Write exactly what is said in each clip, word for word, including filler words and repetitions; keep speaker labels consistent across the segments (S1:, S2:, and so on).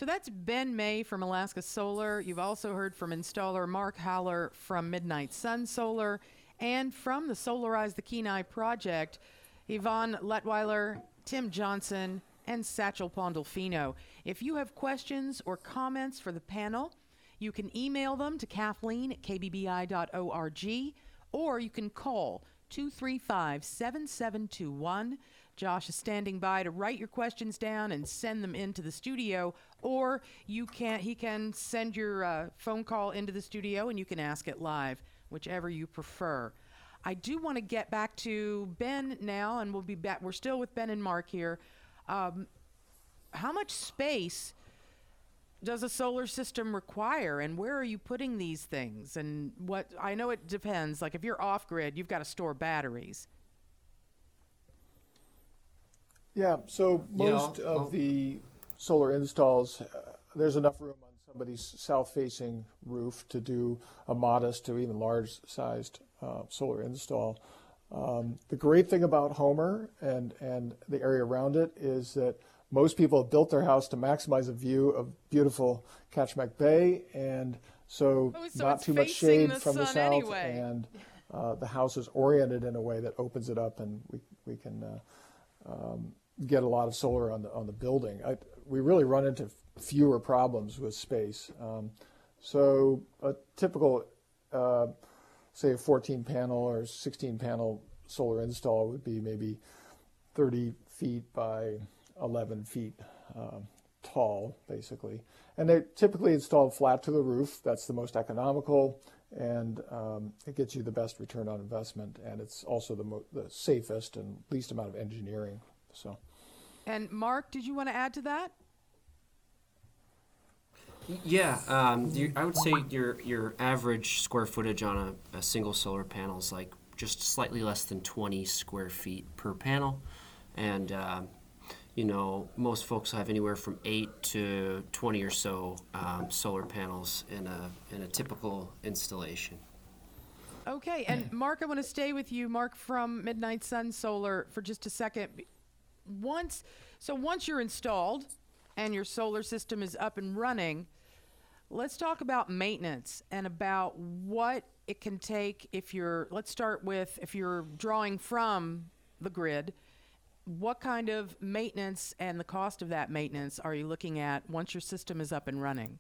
S1: So that's Ben May from Alaska Solar. You've also heard from installer Mark Haller from Midnight Sun Solar, and from the Solarize the Kenai project, Yvonne Letweiler, Tim Johnson, and Satchel Pandolfino. If you have questions or comments for the panel, you can email them to Kathleen at k b b i dot org, or you can call two three five, seven seven two one. Josh is standing by to write your questions down and send them into the studio, or you can he can send your uh, phone call into the studio and you can ask it live, whichever you prefer. I do want to get back to Ben now, and we'll be back. We're still with Ben and Mark here. Um, how much space does a solar system require, and where are you putting these things? And what I know it depends. Like if you're off grid, you've got to store batteries.
S2: Yeah, so most
S3: Yeah,
S2: of
S3: well-
S2: the solar installs, uh, there's enough room on somebody's south-facing roof to do a modest to even large-sized uh, solar install. Um, the great thing about Homer and, and the area around it is that most people have built their house to maximize a view of beautiful Kachemak Bay, and so,
S1: Oh, so
S2: not
S1: it's
S2: too much
S1: facing
S2: shade
S1: the
S2: from the
S1: sun
S2: south,
S1: anyway.
S2: and uh, the house is oriented in a way that opens it up, and we, we can uh, um, get a lot of solar on the on the building. I, we really run into fewer problems with space. Um, so a typical, uh, say a fourteen panel or sixteen panel solar install would be maybe thirty feet by eleven feet um, tall, basically. And they're typically installed flat to the roof. That's the most economical, and um, it gets you the best return on investment, and it's also the, mo- the safest and least amount of engineering. So.
S1: And Mark, did you want to add to that?
S3: Yeah, um, you, I would say your your average square footage on a, a single solar panel is like just slightly less than twenty square feet per panel, and um, you know most folks have anywhere from eight to twenty or so um, solar panels in a in a typical installation.
S1: Okay, and Mark, I want to stay with you, Mark from Midnight Sun Solar, for just a second. Once, so once you're installed and your solar system is up and running, let's talk about maintenance and about what it can take if you're, let's start with if you're drawing from the grid, what kind of maintenance and the cost of that maintenance are you looking at once your system is up and running?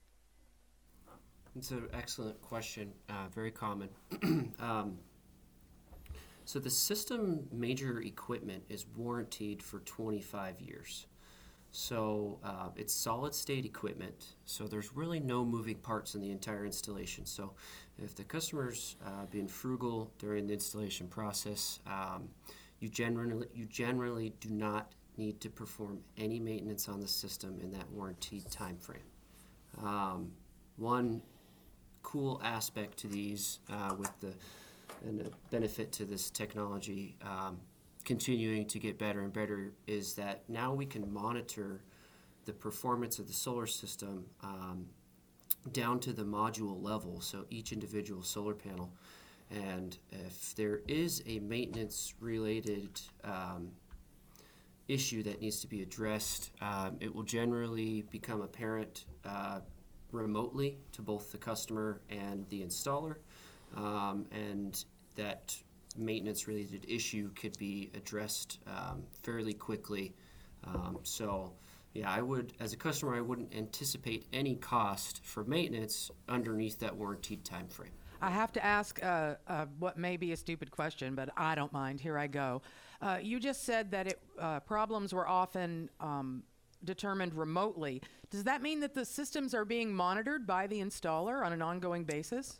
S3: It's an excellent question, uh, very common. um, so the system major equipment is warranted for twenty-five years. So uh, it's solid state equipment, so there's really no moving parts in the entire installation. So if the customer's uh, being frugal during the installation process, um, you generally you generally do not need to perform any maintenance on the system in that warranty time frame. Um, one cool aspect to these uh, with the and the benefit to this technology um, continuing to get better and better is that now we can monitor the performance of the solar system um, down to the module level, so each individual solar panel. And if there is a maintenance related um, issue that needs to be addressed, um, it will generally become apparent uh, remotely to both the customer and the installer, um, and that maintenance related issue could be addressed um, fairly quickly. Um, so yeah, I would, as a customer, I wouldn't anticipate any cost for maintenance underneath that warranted time frame.
S1: I have to ask uh, uh, what may be a stupid question, but I don't mind. Here I go. Uh, you just said that it, uh, problems were often um, determined remotely. Does that mean that the systems are being monitored by the installer on an ongoing basis?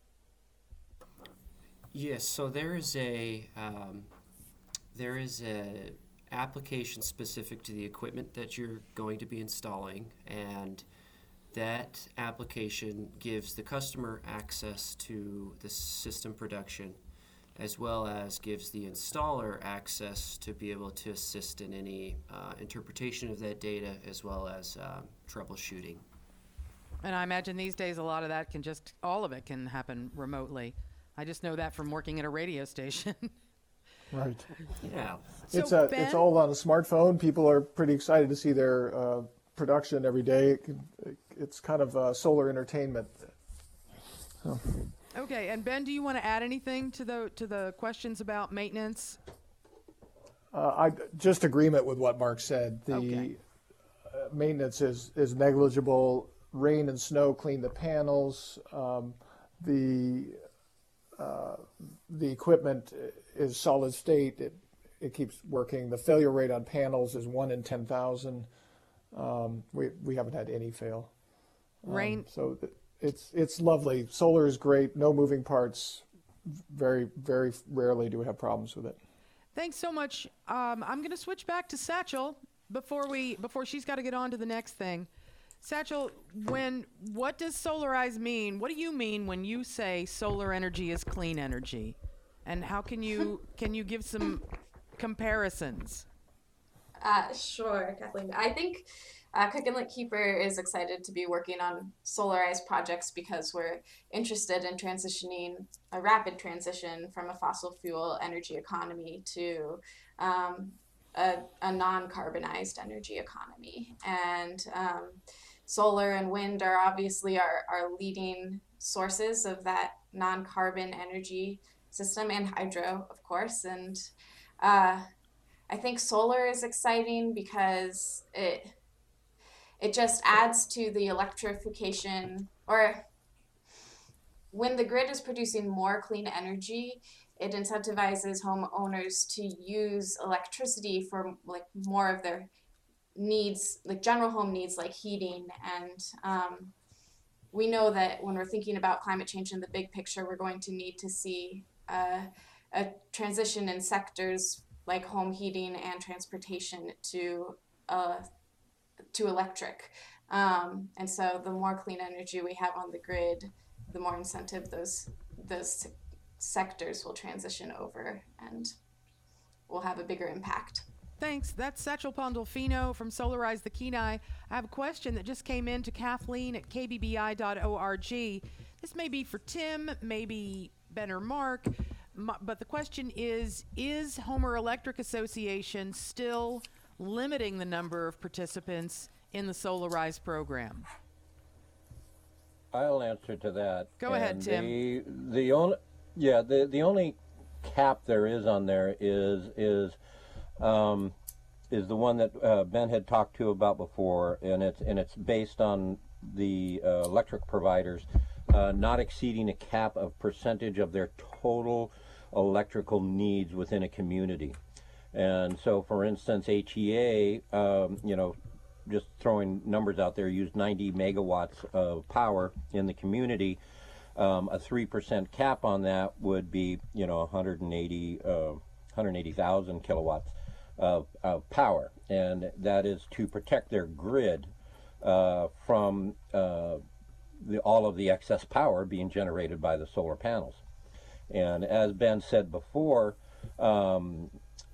S3: Yes, so there is a um, there is a application specific to the equipment that you're going to be installing, and that application gives the customer access to the system production, as well as gives the installer access to be able to assist in any uh, interpretation of that data, as well as uh, troubleshooting.
S1: And I imagine these days a lot of that can just, all of it can happen remotely. I just know that from working at a radio station.
S2: Right.
S3: Yeah.
S2: It's
S1: So
S2: a,
S1: Ben-
S2: it's all on a smartphone. People are pretty excited to see their uh, production every day. It can, it's kind of uh, solar entertainment. So.
S1: Okay, and Ben, do you want to add anything to the to the questions about maintenance?
S2: Uh, I just agreement with what Mark said. The
S1: Okay.
S2: uh, maintenance is is negligible. Rain and snow clean the panels. Um, the uh, the equipment is solid state. It it keeps working. The failure rate on panels is one in ten thousand. Um, we we haven't had any fail. Um,
S1: Rain.
S2: So th- it's it's lovely. Solar is great. No moving parts. Very very rarely do we have problems with it.
S1: Thanks so much. Um, I'm going to switch back to Satchel before we before she's got to get on to the next thing. Satchel, when what does solarize mean? What do you mean when you say solar energy is clean energy? And how can you can you give some comparisons?
S4: Uh, sure, Kathleen. I think uh, Cook Inlet Keeper is excited to be working on solarized projects because we're interested in transitioning a rapid transition from a fossil fuel energy economy to um, a, a non-carbonized energy economy. And um, solar and wind are obviously our, our leading sources of that non-carbon energy system, and hydro, of course. And uh, I think solar is exciting because it it just adds to the electrification, or when the grid is producing more clean energy, it incentivizes homeowners to use electricity for like more of their needs, like general home needs like heating. And um, we know that when we're thinking about climate change in the big picture, we're going to need to see uh, a transition in sectors like home heating and transportation to uh, to electric. Um, and so the more clean energy we have on the grid, the more incentive those those sectors will transition over, and will have a bigger impact.
S1: Thanks. That's Satchel Pandolfino from Solarize the Kenai. I have a question that just came in to Kathleen at k b b i dot org. This may be for Tim, maybe Ben or Mark, but the question is, is Homer Electric Association still limiting the number of participants in the Solarize program?
S5: I'll answer to that.
S1: Go ahead,
S5: And
S1: Tim.
S5: The, the only, yeah, the, the only cap there is on there is is um, is the one that uh, Ben had talked to about before, and it's and it's based on the uh, electric providers uh, not exceeding a cap of percentage of their total electrical needs within a community. And so, for instance, H E A, um, you know, just throwing numbers out there, used ninety megawatts of power in the community. Um, a three percent cap on that would be, you know, one hundred eighty, uh, one hundred eighty thousand kilowatts of, of power. And that is to protect their grid uh, from uh, the, all of the excess power being generated by the solar panels. And as Ben said before, um,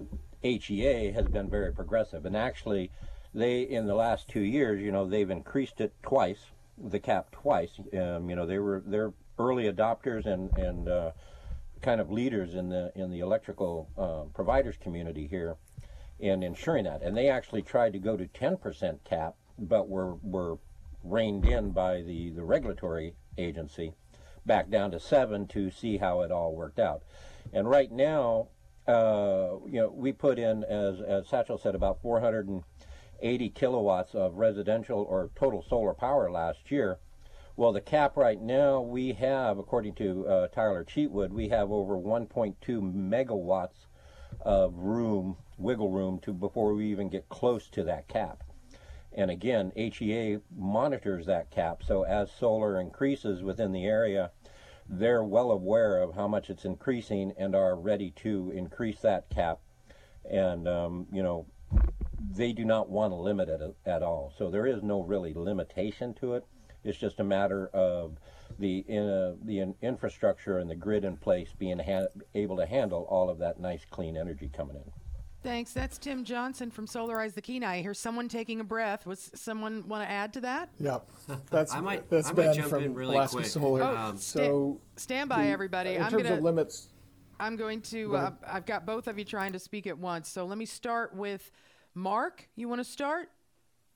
S5: H E A has been very progressive. And actually, they, in the last two years, you know, they've increased it twice, the cap twice. Um, you know, they were, they're early adopters and, and uh, kind of leaders in the, in the electrical uh, providers community here in ensuring that. And they actually tried to go to ten percent cap, but were, were reined in by the, the regulatory agency back down to seven to see how it all worked out. And right now, uh, you know, we put in, as, as Satchel said, about four hundred eighty kilowatts of residential or total solar power last year. Well, the cap right now, we have, according to uh, Tyler Cheatwood, we have over one point two megawatts of room, wiggle room, to before we even get close to that cap. And again, H E A monitors that cap, so as solar increases within the area, they're well aware of how much it's increasing and are ready to increase that cap. And, um, you know, they do not want to limit it at all. So there is no really limitation to it. It's just a matter of the uh, the in infrastructure and the grid in place being ha able to handle all of that nice clean energy coming in.
S1: Thanks. That's Tim Johnson from Solarize the Kenai. I hear someone taking a breath. Was someone want to add to that?
S2: Yep, that's
S3: I might-
S2: that's
S3: I might
S2: Ben
S3: jump
S2: from
S3: in really
S2: Alaska
S3: quick.
S2: Solar.
S1: Oh,
S3: Um,
S2: so
S1: Stand by,
S2: the-
S1: everybody.
S2: In
S1: I'm
S2: terms
S1: gonna.
S2: of limits,
S1: I'm going to.
S2: Go
S1: Uh,
S2: ahead.
S1: I've got both of you trying to speak at once. So let me start with Mark. You want to start?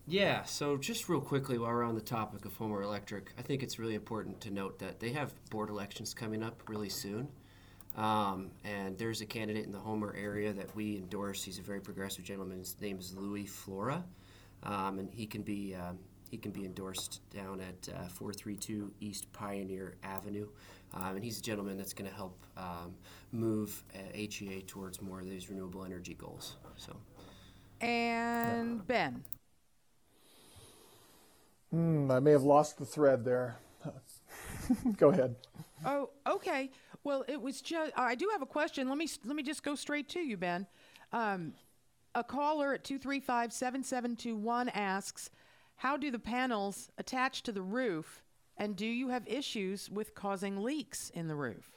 S3: Yeah, so just real quickly while we're on the topic of Homer Electric, I think it's really important to note that they have board elections coming up really soon. Um, and there's a candidate in the Homer area that we endorse. He's a very progressive gentleman. His name is Louis Flora, um, and he can be um, he can be endorsed down at uh, four thirty-two East Pioneer Avenue. Um, and he's a gentleman that's going to help um, move uh, H E A towards more of these renewable energy goals. So,
S1: And Ben.
S2: Hmm, I may have lost the thread there. Go ahead.
S1: Oh, okay. Well, it was just, I do have a question. Let me, let me just go straight to you, Ben. Um, a caller at two three five, seven seven two one asks, how do the panels attach to the roof, and do you have issues with causing leaks in the roof?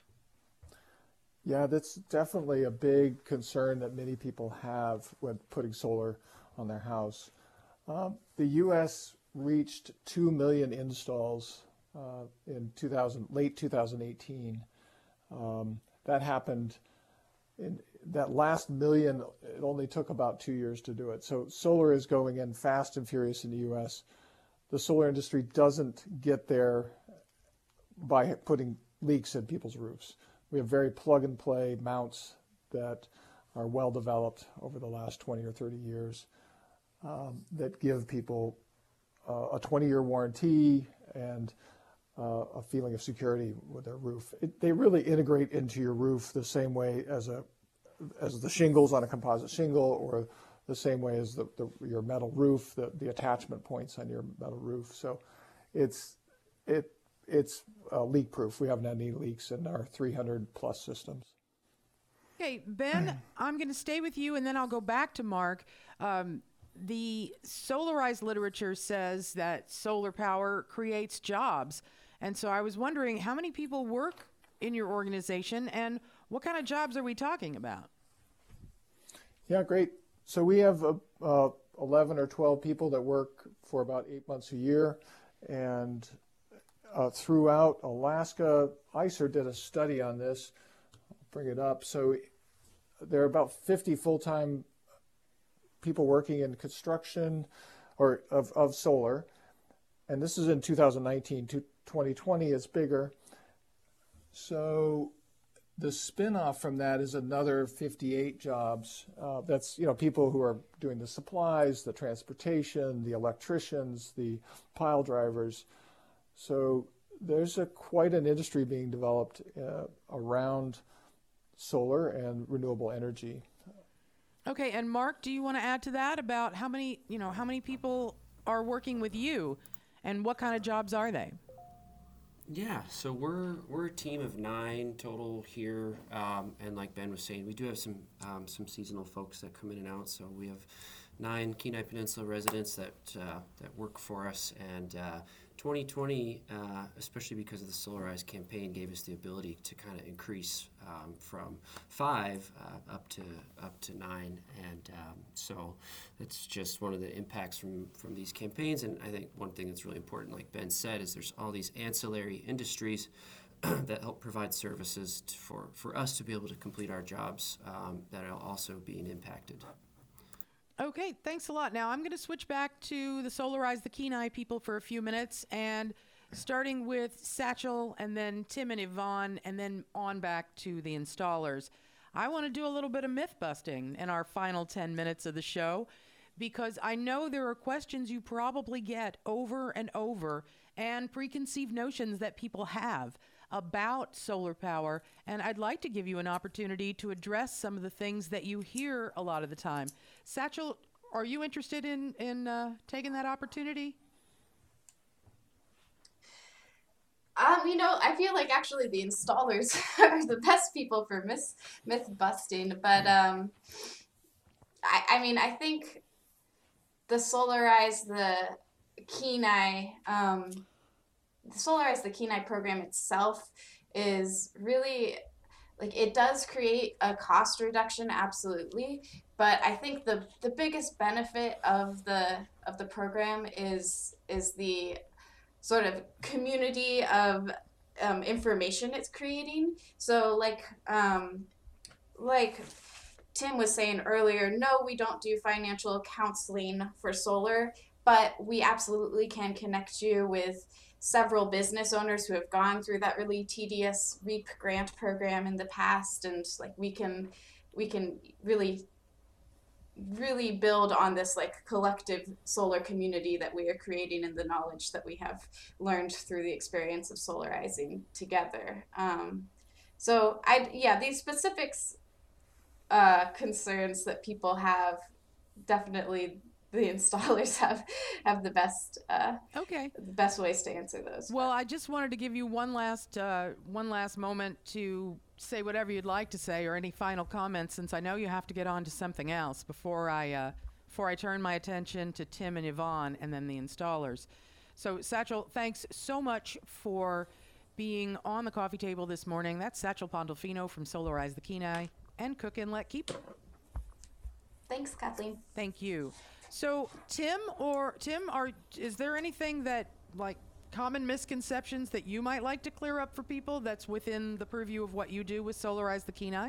S2: Yeah, that's definitely a big concern that many people have when putting solar on their house. Um, the U S reached two million installs uh, in two thousand, late two thousand eighteen. Um, that happened in that last million. It only took about two years to do it. So solar is going in fast and furious in the U S. The solar industry doesn't get there by putting leaks in people's roofs. We have very plug and play mounts that are well developed over the last twenty or thirty years um, that give people uh, a twenty year warranty and uh, a feeling of security with their roof. It, they really integrate into your roof the same way as a as the shingles on a composite shingle, or the same way as the, the your metal roof, the, the attachment points on your metal roof. So it's it it's uh, leak proof. We haven't had any leaks in our three hundred plus systems.
S1: Okay, Ben, I'm going to stay with you, and then I'll go back to Mark. Um, the Solarized literature says that solar power creates jobs. And so I was wondering, how many people work in your organization, and what kind of jobs are we talking about?
S2: Yeah, great. So we have uh, uh, eleven or twelve people that work for about eight months a year. And uh, throughout Alaska, I C E R did a study on this. I'll bring it up. So there are about fifty full-time people working in construction or of, of solar. And this is in two thousand nineteen. twenty twenty is bigger. So the spin-off from that is another fifty-eight jobs. Uh, that's, you know, people who are doing the supplies, the transportation, the electricians, the pile drivers. So there's a quite an industry being developed uh, around solar and renewable energy.
S1: Okay, and Mark, do you want to add to that about how many, you know, how many people are working with you, and what kind of jobs are they?
S3: Yeah, so we're we're a team of nine total here, um, and like Ben was saying, we do have some um, some seasonal folks that come in and out. So we have nine Kenai Peninsula residents that uh, that work for us, and uh, twenty twenty, uh, especially because of the Solarized campaign, gave us the ability to kind of increase um, from five uh, up to up to nine, and um, so it's just one of the impacts from from these campaigns. And I think one thing that's really important, like Ben said, is there's all these ancillary industries that help provide services to, for for us to be able to complete our jobs um, that are also being impacted.
S1: Okay, thanks a lot. Now I'm going to switch back to the Solarize the Kenai people for a few minutes, and starting with Satchel and then Tim and Yvonne, and then on back to the installers. I want to do a little bit of myth busting in our final ten minutes of the show, because I know there are questions you probably get over and over, and preconceived notions that people have about solar power, and I'd like to give you an opportunity to address some of the things that you hear a lot of the time. Satchel, are you interested in, in uh, taking that opportunity?
S4: Um, you know, I feel like actually the installers are the best people for myth, myth busting, but um, I, I mean, I think the Solarize the Kenai, um, the Solarize the Kenai program itself is really, like, it does create a cost reduction, absolutely, but I think the the biggest benefit of the of the program is is the sort of community of um, information it's creating. So like um, like Tim was saying earlier, no, we don't do financial counseling for solar, but we absolutely can connect you with several business owners who have gone through that really tedious REAP grant program in the past, and like we can we can really really build on this like collective solar community that we are creating and the knowledge that we have learned through the experience of solarizing together. Um, so I yeah, these specifics uh, concerns that people have, definitely the installers have have the best uh,
S1: Okay.
S4: the best ways to answer those.
S1: Well, I just wanted to give you one last uh, one last moment to say whatever you'd like to say, or any final comments, since I know you have to get on to something else before I uh, before I turn my attention to Tim and Yvonne and then the installers. So, Satchel, thanks so much for being on the coffee table this morning. That's Satchel Pandolfino from Solarize the Kenai and Cook Inlet Keeper.
S4: Thanks, Kathleen.
S1: Thank you. So, Tim or Tim, are is there anything that, like, common misconceptions that you might like to clear up for people that's within the purview of what you do with Solarize the Kenai?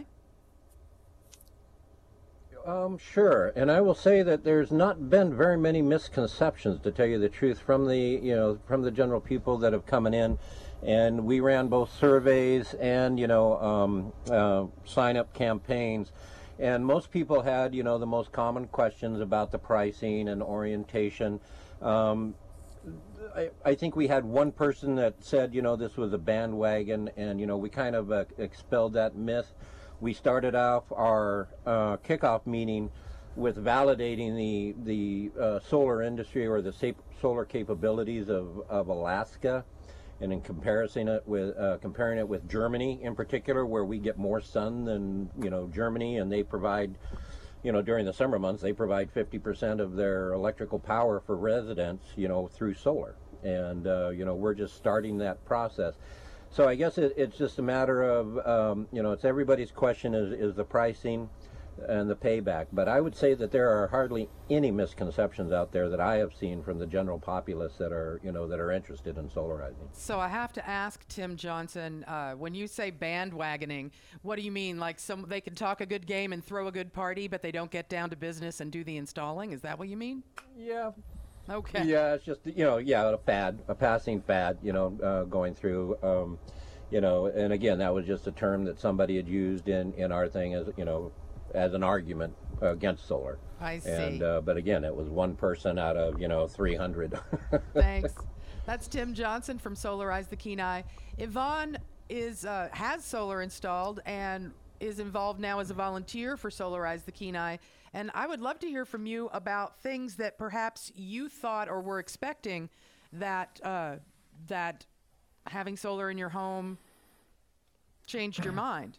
S5: Um, sure, and I will say that there's not been very many misconceptions, to tell you the truth, from the you know from the general people that have come in, and we ran both surveys and you know um, uh, sign-up campaigns, and most people had you know the most common questions about the pricing and orientation. Um, I, I think we had one person that said you know this was a bandwagon, and you know we kind of uh, expelled that myth. We started off our uh, kickoff meeting with validating the the uh, solar industry, or the sa- solar capabilities of, of Alaska, and in comparison it with uh, comparing it with Germany in particular, where we get more sun than you know Germany, and they provide you know during the summer months they provide fifty percent of their electrical power for residents you know through solar, and uh, you know we're just starting that process. So I guess it, it's just a matter of, um, you know, it's everybody's question is, is the pricing and the payback. But I would say that there are hardly any misconceptions out there that I have seen from the general populace that are, you know, that are interested in solarizing.
S1: So I have to ask Tim Johnson, uh, when you say bandwagoning, what do you mean? Like some they can talk a good game and throw a good party, but they don't get down to business and do the installing? Is that what you mean?
S5: Yeah.
S1: Okay.
S5: Yeah, it's just, you know, yeah, a fad, a passing fad, you know, uh, going through, um, you know, and again, that was just a term that somebody had used in, in our thing as, you know, as an argument against solar.
S1: I see.
S5: And, uh, but again, it was one person out of, you know, three hundred.
S1: Thanks. That's Tim Johnson from Solarize the Kenai. Yvonne is uh, has solar installed and is involved now as a volunteer for Solarize the Kenai. And I would love to hear from you about things that perhaps you thought or were expecting that uh, that having solar in your home changed your mind.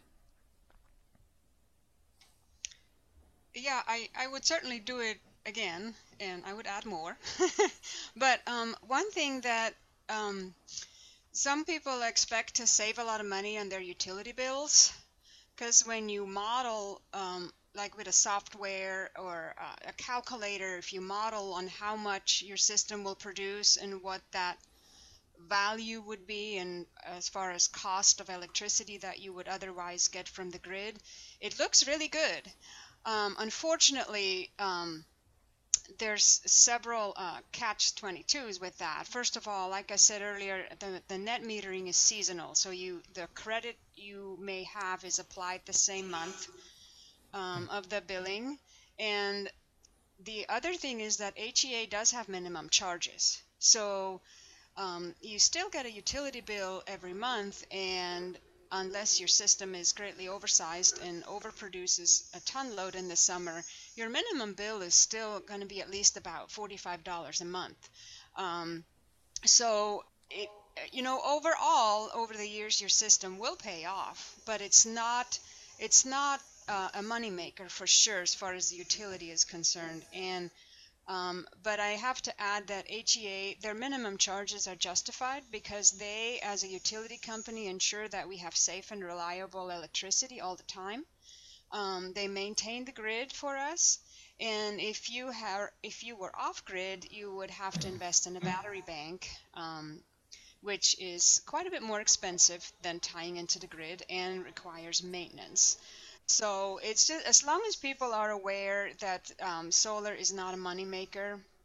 S6: Yeah, I, I would certainly do it again, and I would add more. But um, one thing that um, some people expect to save a lot of money on their utility bills, because when you model, um, like with a software or uh, a calculator, if you model on how much your system will produce and what that value would be, and as far as cost of electricity that you would otherwise get from the grid, it looks really good. Um, unfortunately, um, there's several uh, catch twenty-twos with that. First of all, like I said earlier, the, the net metering is seasonal, so you the credit you may have is applied the same month um, of the billing. And the other thing is that H E A does have minimum charges, so um, you still get a utility bill every month, and unless your system is greatly oversized and overproduces a ton load in the summer, your minimum bill is still going to be at least about forty-five dollars a month. Um, so, it, you know, overall, over the years, your system will pay off, but it's not, it's not uh, a moneymaker for sure as far as the utility is concerned. And Um, but I have to add that H E A, their minimum charges are justified because they, as a utility company, ensure that we have safe and reliable electricity all the time. Um, they maintain the grid for us, and if you have, if you were off grid, you would have to invest in a battery bank, um, which is quite a bit more expensive than tying into the grid and requires maintenance. So it's just, as long as people are aware that um, solar is not a moneymaker,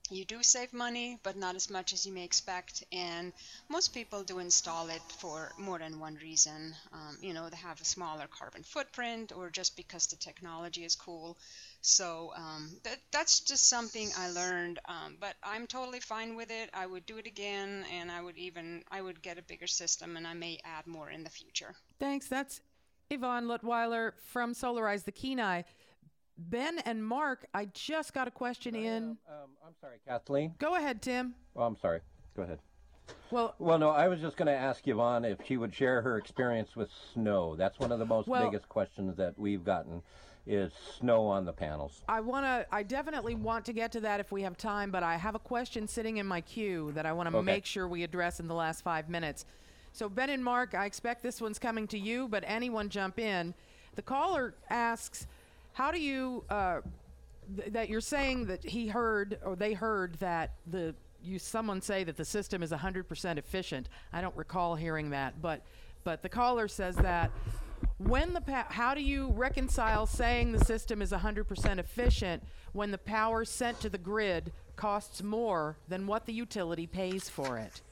S6: you do save money, but not as much as you may expect. And most people do install it for more than one reason. Um, you know, they have a smaller carbon footprint, or just because the technology is cool. So um, that, that's just something I learned, um, but I'm totally fine with it. I would do it again, and I would even, I would get a bigger system, and I may add more in the future.
S1: Thanks. That's Yvonne Lutweiler from Solarize the Kenai. Ben and Mark, I just got a question in.
S5: Um, um, I'm sorry, Kathleen.
S1: Go ahead, Tim.
S5: Oh, I'm sorry. Go ahead.
S1: Well,
S5: Well, no, I was just going to ask Yvonne if she would share her experience with snow. That's one of the most
S1: Well-
S5: biggest questions that we've gotten is snow on the panels.
S1: I want to, I definitely want to get to that if we have time, but I have a question sitting in my queue that I want to
S5: Okay.
S1: make sure we address in the last five minutes. So, Ben and Mark, I expect this one's coming to you, but anyone jump in. The caller asks, how do you, uh, th- that you're saying that he heard, or they heard that the, you, someone say that the system is one hundred percent efficient. I don't recall hearing that, but, but the caller says that. When the pa- how do you reconcile saying the system is one hundred percent efficient when the power sent to the grid costs more than what the utility pays for it?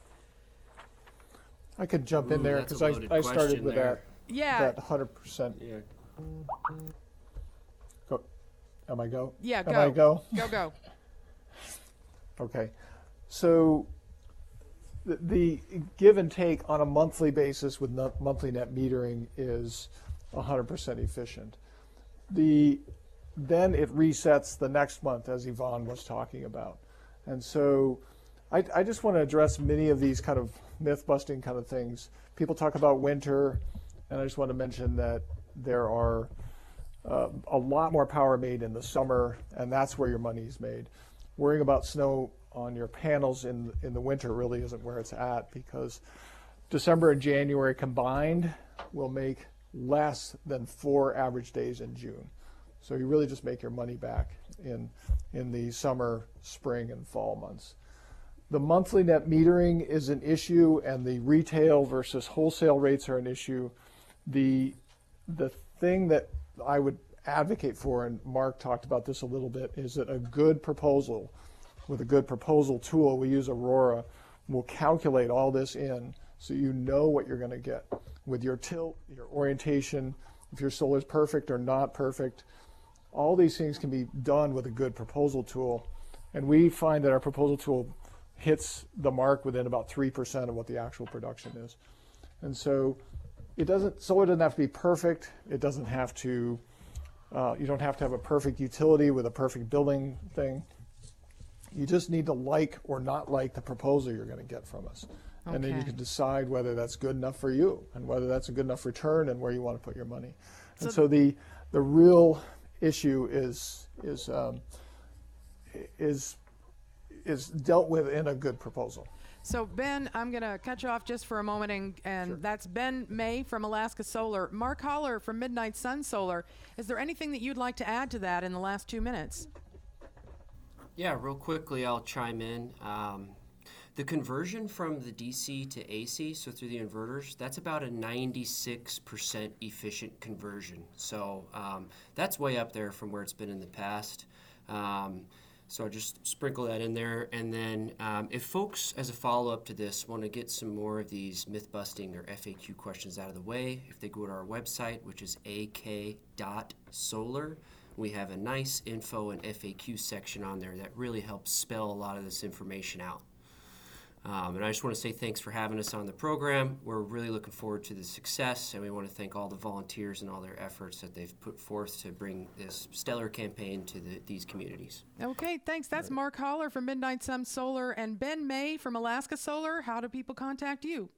S2: I could jump in
S3: Ooh,
S2: there
S3: that's a
S2: because I,
S3: loaded
S2: I started
S3: question
S2: with
S3: there.
S2: that,
S1: Yeah,
S2: that one hundred percent.
S3: Yeah.
S2: Go. Am I go?
S1: yeah,
S2: Am
S1: go.
S2: I go?
S1: Go, go.
S2: Okay. So the, the give and take on a monthly basis with no, monthly net metering is one hundred percent efficient. The then it resets the next month, as Yvonne was talking about. And so I, I just want to address many of these kind of myth-busting kind of things. People talk about winter, and I just want to mention that there are uh, a lot more power made in the summer, and that's where your money is made. Worrying about snow on your panels in in the winter really isn't where it's at, because December and January combined will make less than four average days in June. So you really just make your money back in in the summer, spring, and fall months. The monthly net metering is an issue, and the retail versus wholesale rates are an issue. The the thing that I would advocate for, and Mark talked about this a little bit, is that a good proposal, with a good proposal tool, we use Aurora, will calculate all this in so you know what you're going to get with your tilt, your orientation, if your solar is perfect or not perfect. All these things can be done with a good proposal tool, and we find that our proposal tool hits the mark within about three percent of what the actual production is. And so it doesn't, solar doesn't have to be perfect. It doesn't have to, uh, you don't have to have a perfect utility with a perfect building thing. You just need to like or not like the proposal you're going to get from us. And then you
S1: Okay.
S2: can decide whether that's good enough for you and whether that's a good enough return and where you want to put your money. And
S1: So-
S2: so the the real issue is is um, is is dealt with in a good proposal.
S1: So, Ben, I'm going to cut you off just for a moment, and, and that's Ben May from Alaska Solar. Mark Holler from Midnight Sun Solar. Is there anything that you'd like to add to that in the last two minutes?
S3: Yeah, real quickly, I'll chime in. Um, the conversion from the D C to A C, so through the inverters, that's about a ninety-six percent efficient conversion. So um, that's way up there from where it's been in the past. Um, so I'll just sprinkle that in there. And then um, if folks, as a follow-up to this, want to get some more of these myth-busting or F A Q questions out of the way, if they go to our website, which is a k dot solar, we have a nice info and F A Q section on there that really helps spell a lot of this information out. Um, and I just want to say thanks for having us on the program. We're really looking forward to the success, and we want to thank all the volunteers and all their efforts that they've put forth to bring this stellar campaign to the, these communities.
S1: Okay, thanks. That's Mark Holler from Midnight Sun Solar and Ben May from Alaska Solar. How do people contact you?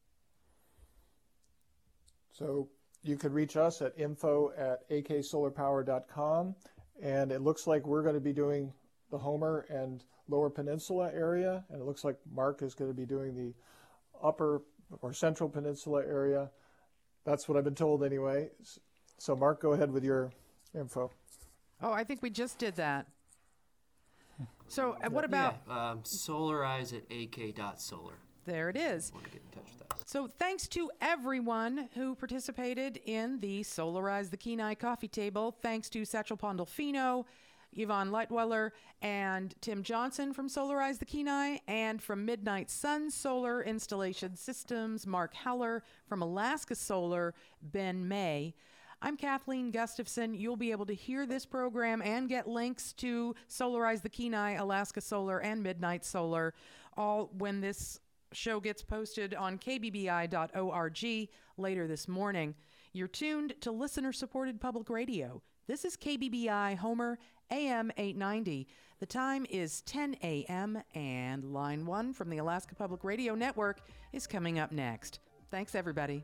S2: So you could reach us at info at a k solar power dot com, and it looks like we're going to be doing the Homer and Lower Peninsula area, and it looks like Mark is going to be doing the Upper or Central Peninsula area. That's what I've been told anyway. So Mark, go ahead with your info.
S1: Oh, I think we just did that. So uh, what about,
S3: Yeah, um, solarize at a k dot solar.
S1: there it is.
S3: Want to get in touch with us.
S1: So thanks to everyone who participated in the Solarize the Kenai coffee table. Thanks to Satchel Pandolfino, Yvonne Leitweiler and Tim Johnson from Solarize the Kenai, and from Midnight Sun Solar Installation Systems, Mark Haller. From Alaska Solar, Ben May. I'm Kathleen Gustafson. You'll be able to hear this program and get links to Solarize the Kenai, Alaska Solar, and Midnight Solar, all when this show gets posted on k b b i dot org later this morning. You're tuned to listener-supported public radio. This is K B B I Homer, A M eight ninety. The time is ten a.m. and line one from the Alaska Public Radio Network is coming up next. Thanks, everybody.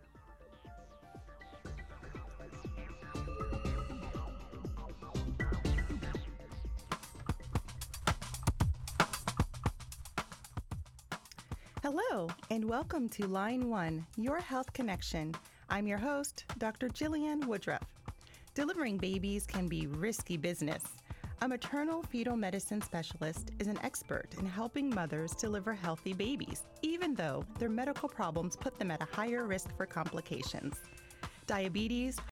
S7: Hello, and welcome to Line One, Your Health Connection. I'm your host, Doctor Jillian Woodruff. Delivering babies can be risky business. A maternal fetal medicine specialist is an expert in helping mothers deliver healthy babies, even though their medical problems put them at a higher risk for complications. Diabetes,